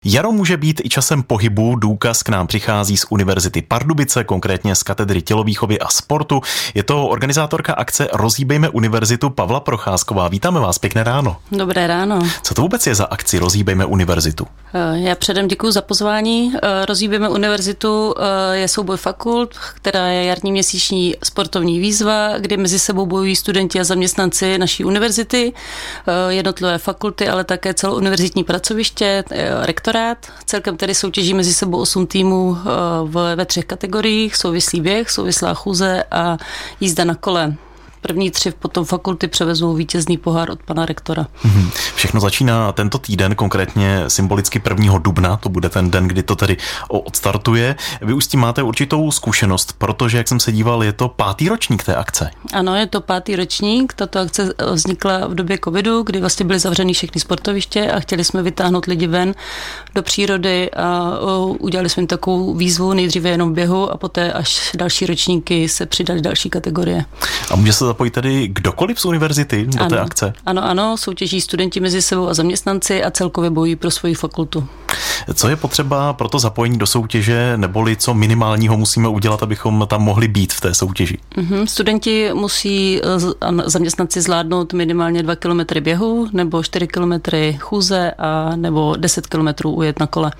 Jaro může být i časem pohybu, důkaz k nám přichází z Univerzity Pardubice, konkrétně z katedry tělovýchovy a sportu. Je to organizátorka akce Rozhýbejme univerzitu Pavla Procházková. Vítáme vás, pěkné ráno. Dobré ráno. Co to vůbec je za akci Rozhýbejme univerzitu? Já předem děkuji za pozvání. Rozhýbejme univerzitu je souboj fakult, která je jarní měsíční sportovní výzva, kdy mezi sebou bojují studenti a zaměstnanci naší univerzity, jednotlivé fakulty, ale také celouniverzitní pracoviště, rektorát. Celkem tedy soutěží mezi sebou 8 týmů ve 3 kategoriích: souvislý běh, souvislá chůze a jízda na kole. První 3 potom fakulty převezou vítězný pohár od pana rektora. Všechno začíná tento týden, konkrétně symbolicky 1. dubna, to bude ten den, kdy to tedy odstartuje. Vy už s tím máte určitou zkušenost, protože, jak jsem se díval, je to 5. ročník té akce. Ano, je to 5. ročník. Tato akce vznikla v době covidu, kdy vlastně byly zavřeny všechny sportoviště a chtěli jsme vytáhnout lidi ven do přírody a udělali jsme jim takovou výzvu, nejdříve jenom běhu a poté až další ročníky se přidali další kategorie. A může se zapojit tedy kdokoliv z univerzity do té akce? Ano, soutěží studenti mezi sebou a zaměstnanci a celkově bojují pro svoji fakultu. Co je potřeba pro to zapojení do soutěže, neboli co minimálního musíme udělat, abychom tam mohli být v té soutěži? Studenti musí a zaměstnanci zvládnout minimálně 2 kilometry běhu, nebo 4 kilometry chůze a nebo 10 kilometrů ujet na kole.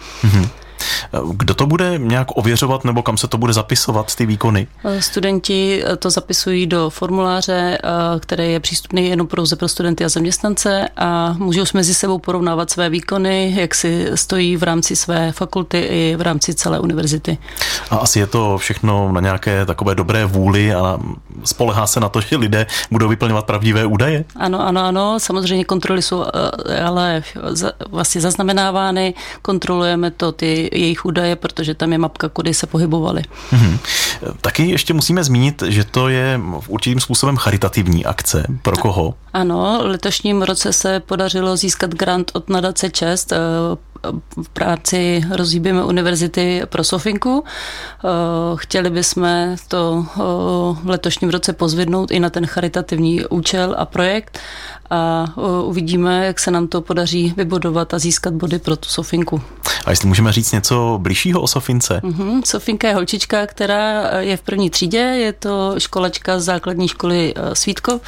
Kdo to bude nějak ověřovat nebo kam se to bude zapisovat, ty výkony? Studenti to zapisují do formuláře, který je přístupný jenom pouze pro studenty a zaměstnance a můžou mezi sebou porovnávat své výkony, jak si stojí v rámci své fakulty i v rámci celé univerzity. A asi je to všechno na nějaké takové dobré vůli a spolehá se na to, že lidé budou vyplňovat pravdivé údaje? Ano. Samozřejmě kontroly jsou ale vlastně zaznamenávány, kontrolujeme to ty jejich údaje, protože tam je mapka, kudy se pohybovali. Taky ještě musíme zmínit, že to je určitým způsobem charitativní akce. Pro koho? Ano, v letošním roce se podařilo získat grant od nadace ČEST v práci Rozhýbejme univerzity pro Sofinku. Chtěli bychom to v letošním roce pozvednout i na ten charitativní účel a projekt a uvidíme, jak se nám to podaří vybudovat a získat body pro tu Sofinku. A jestli můžeme říct něco bližšího o Sofince? Sofinka je holčička, která je v 1. třídě, je to školačka z základní školy Svítkov.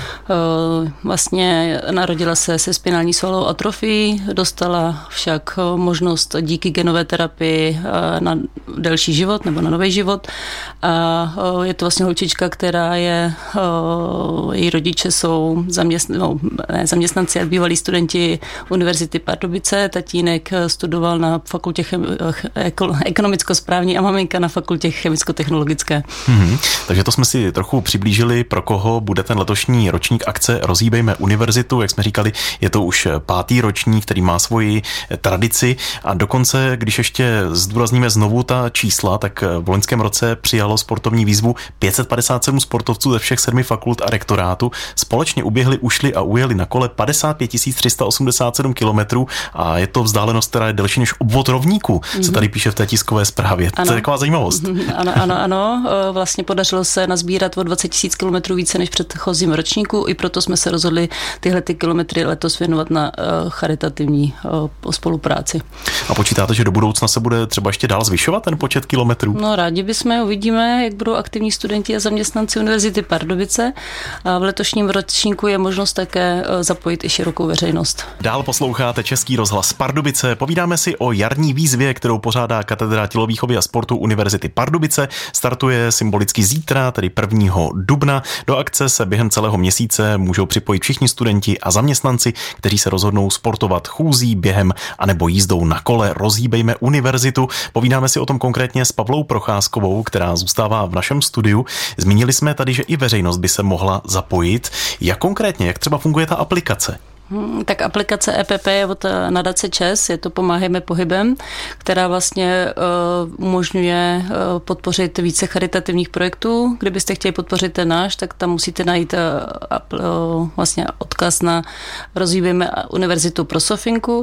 Vlastně narodila se spinální svalovou atrofií, dostala však možnost díky genové terapii na delší život nebo na nový život. A je to vlastně holčička, která je, její rodiče jsou zaměstnanci a bývalí studenti Univerzity Pardubice. Tatínek studoval na fakultě ekonomicko-správní a maminka na fakultě chemicko-technologické. Takže to jsme si trochu přiblížili, pro koho bude ten letošní ročník akce Rozhýbejme univerzitu. Jak jsme říkali, je to už 5. ročník, který má svoji tradici a dokonce, když ještě zdůrazníme znovu ta čísla, tak v loňském roce přijalo sportovní výzvu 557 sportovců ze všech 7 fakult a rektorátu. Společně uběhli, ušli a ujeli na kole 55 387 kilometrů a je to vzdálenost, která je delší než obvod rovníku, se tady píše v té tiskové zprávě. To je taková zajímavost. Ano. Vlastně podařilo se nazbírat o 20 000 kilometrů více než předchozím ročníku, i proto jsme se rozhodli tyhle ty kilometry letos věnovat na charitativní spolupráci. A počítáte, že do budoucna se bude třeba ještě dál zvyšovat ten počet kilometrů? No rádi bychom, uvidíme, jak budou aktivní studenti a zaměstnanci Univerzity Pardubice. A v letošním ročníku je možnost také zapojit i širokou veřejnost. Dál posloucháte Český rozhlas Pardubice. Povídáme si o jarní výzvě, kterou pořádá katedra tělovýchovy a sportu Univerzity Pardubice. Startuje symbolicky zítra, tedy 1. dubna. Do akce se během celého měsíce můžou připojit všichni studenti a zaměstnanci, kteří se rozhodnou sportovat chůzí, během anebo jízdou na kole. Rozhýbejme univerzitu. Povídáme si o tom konkrétně s Pavlou Procházkovou, která zůstává v našem studiu. Zmínili jsme tady, že i veřejnost by se mohla zapojit. Jak konkrétně, jak třeba funguje ta aplikace? Tak aplikace EPP je od nadace ČES, je to Pomáhejme pohybem, která vlastně umožňuje podpořit více charitativních projektů. Kdybyste chtěli podpořit ten náš, tak tam musíte najít vlastně odkaz na Rozhýbejme univerzitu pro Sofinku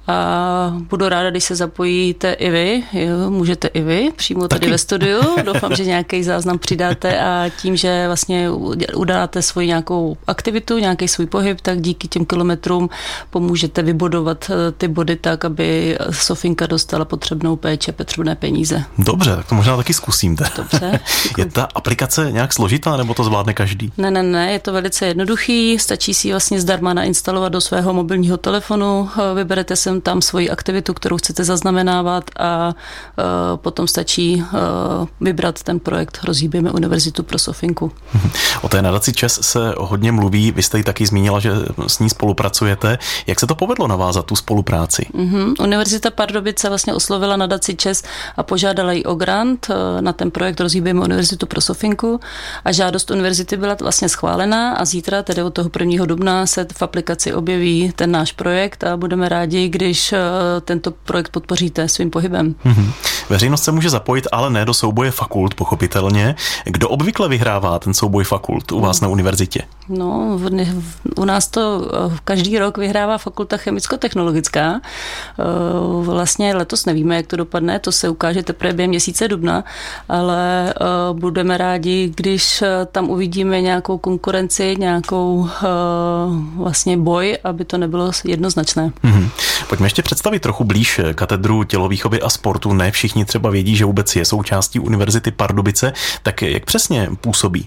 A budu ráda, když se zapojíte i vy, jo, můžete i vy, přímo tady ve studiu. Doufám, že nějaký záznam přidáte a tím, že vlastně udáte svoji nějakou aktivitu, nějaký svůj pohyb, tak díky těm kilometrům pomůžete vybudovat ty body tak, aby Sofinka dostala potřebnou péči, potřebné peníze. Dobře, tak to možná taky zkusím. Dobře. Je ta aplikace nějak složitá, nebo to zvládne každý? Ne, je to velice jednoduchý, stačí si vlastně zdarma nainstalovat do svého mobilního telefonu, vyberete sem tam svoji aktivitu, kterou chcete zaznamenávat a potom stačí vybrat ten projekt Rozhýbejme univerzitu pro Sofinku. O té nadaci ČES se hodně mluví, vy jste ji taky zmínila, že s ní spolupracujete. Jak se to povedlo navázat tu spolupráci? Univerzita Pardubice vlastně oslovila nadaci ČES a požádala ji o grant na ten projekt Rozhýbejme univerzitu pro Sofinku a žádost univerzity byla vlastně schválená a zítra, tedy od toho 1. dubna, se v aplikaci objeví ten náš projekt a budeme rádi, když tento projekt podpoříte svým pohybem. Veřejnost se může zapojit, ale ne do souboje fakult, pochopitelně. Kdo obvykle vyhrává ten souboj fakult u vás na univerzitě? No, u nás to každý rok vyhrává fakulta chemicko-technologická. Vlastně letos nevíme, jak to dopadne, to se ukáže teprve během měsíce dubna, ale budeme rádi, když tam uvidíme nějakou konkurenci, nějakou vlastně boj, aby to nebylo jednoznačné. Pojďme ještě představit trochu blíž katedru tělovýchovy a sportu. Ne všichni třeba vědí, že vůbec je součástí Univerzity Pardubice, tak jak přesně působí?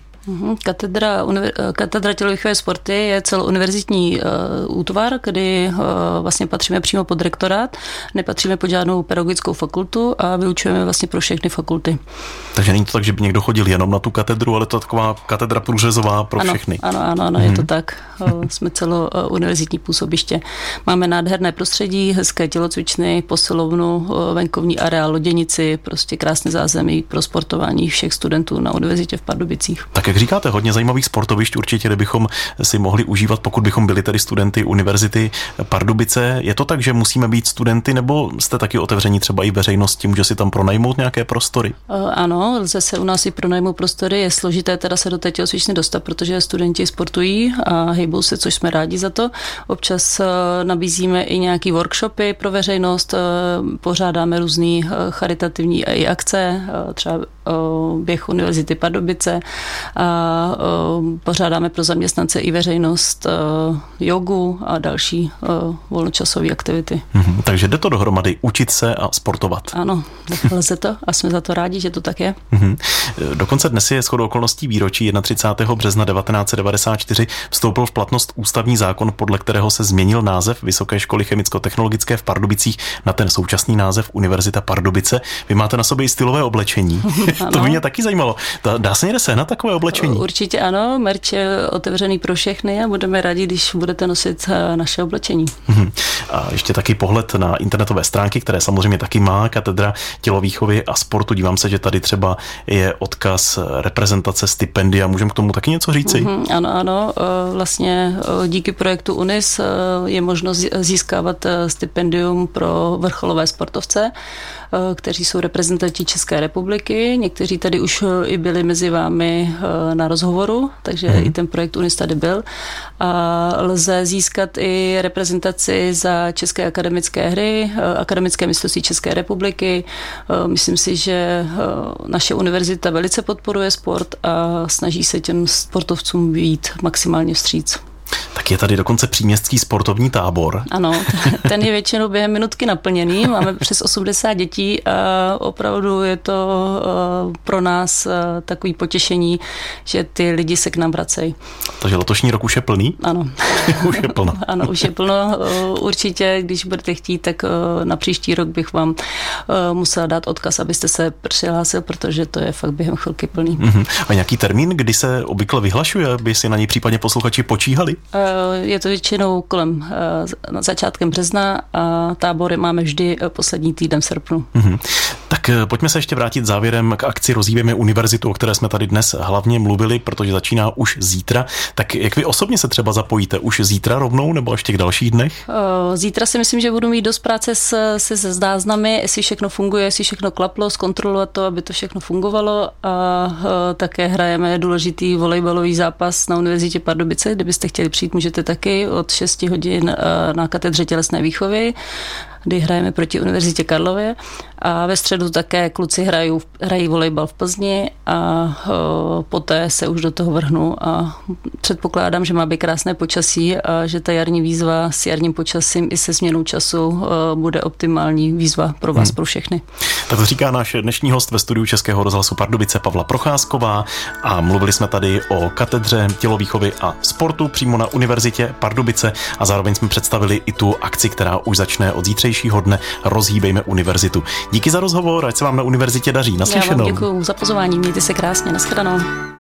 Katedra tělovýchovy a sporty je celouniverzitní útvar, kdy vlastně patříme přímo pod rektorát, nepatříme pod žádnou pedagogickou fakultu a vyučujeme vlastně pro všechny fakulty. Takže není to tak, že by někdo chodil jenom na tu katedru, ale to je taková katedra průřezová pro všechny. Ano, je to tak. Jsme celouniverzitní působiště. Máme nádherné prostředí, hezké tělocvičny, posilovnu, venkovní areál, loděnici, prostě krásné zázemí pro sportování všech studentů na univerzitě v Pardubicích. Tak jak říkáte, hodně zajímavých sportovišť určitě, kde bychom si mohli užívat, pokud bychom byli tedy studenty Univerzity Pardubice. Je to tak, že musíme být studenty, nebo jste taky otevření třeba i veřejnosti, může si tam pronajmout nějaké prostory? Ano, lze se u nás i pronajmout prostory, je složité teda se do té tělocvičny dostat, protože studenti sportují a hejbou se, což jsme rádi za to. Občas nabízíme i nějaký workshopy pro veřejnost, pořádáme různý charitativní i akce, třeba běh Univerzity Pardubice a pořádáme pro zaměstnance i veřejnost jogu a další volnočasové aktivity. Takže jde to dohromady, učit se a sportovat. Ano, lze to a jsme za to rádi, že to tak je. Dokonce dnes je shodou okolností výročí 31. března 1994 vstoupil v platnost ústavní zákon, podle kterého se změnil název Vysoké školy chemicko-technologické v Pardubicích na ten současný název Univerzita Pardubice. Vy máte na sobě i stylové oblečení. To by mě taky zajímalo. Dá se někde sehnat takové oblečení? Určitě ano, merch je otevřený pro všechny a budeme rádi, když budete nosit naše oblečení. A ještě taky pohled na internetové stránky, které samozřejmě taky má katedra tělovýchovy a sportu. Dívám se, že tady třeba je odkaz reprezentace stipendia. Můžeme k tomu taky něco říci? Ano. Vlastně díky projektu UNIS je možnost získávat stipendium pro vrcholové sportovce, kteří jsou reprezentanti České republiky. Někteří tady už i byli mezi vámi na rozhovoru, takže i ten projekt UNIS tady byl. A lze získat i reprezentaci za české akademické hry, akademické mistrovství České republiky. Myslím si, že naše univerzita velice podporuje sport a snaží se těm sportovcům vyjít maximálně vstříc. Tak je tady dokonce příměstský sportovní tábor. Ano, ten je většinou během minutky naplněný. Máme přes 80 dětí a opravdu je to pro nás takový potěšení, že ty lidi se k nám vracejí. Takže letošní rok už je plný? Ano. Už je plno. Ano, už je plno. Určitě, když budete chtít, tak na příští rok bych vám musela dát odkaz, abyste se přihlásil, protože to je fakt během chvilky plný. A nějaký termín, kdy se obvykle vyhlašuje, aby si na něj případně posluchači počíhali? Je to většinou kolem začátkem března a tábory máme vždy poslední týden v srpnu. Tak Tak pojďme se ještě vrátit závěrem k akci Rozhýbejme univerzitu, o které jsme tady dnes hlavně mluvili, protože začíná už zítra. Tak jak vy osobně se třeba zapojíte? Už zítra rovnou nebo ještě v dalších dnech? Zítra si myslím, že budu mít dost práce se záznamy, jestli všechno funguje, jestli všechno klaplo, zkontrolovat to, aby to všechno fungovalo, a také hrajeme důležitý volejbalový zápas na Univerzitě Pardubice. Kdybyste chtěli přijít, můžete taky od 6 hodin na katedře tělesné výchovy, kdy hrajeme proti Univerzitě Karlově, a ve středu také kluci hrají volejbal v Plzni a poté se už do toho vrhnu a předpokládám, že má být krásné počasí a že ta jarní výzva s jarním počasím i se změnou času bude optimální výzva pro vás, pro všechny. Tak to říká náš dnešní host ve studiu Českého rozhlasu Pardubice Pavla Procházková a mluvili jsme tady o katedře tělovýchovy a sportu přímo na Univerzitě Pardubice a zároveň jsme představili i tu akci, která už začne od zítřejšího dne Rozhýbejme univerzitu. Díky za rozhovor, ať se vám na univerzitě daří. Naslyšenou. Já vám děkuju za pozvání, mějte se krásně, nashledanou.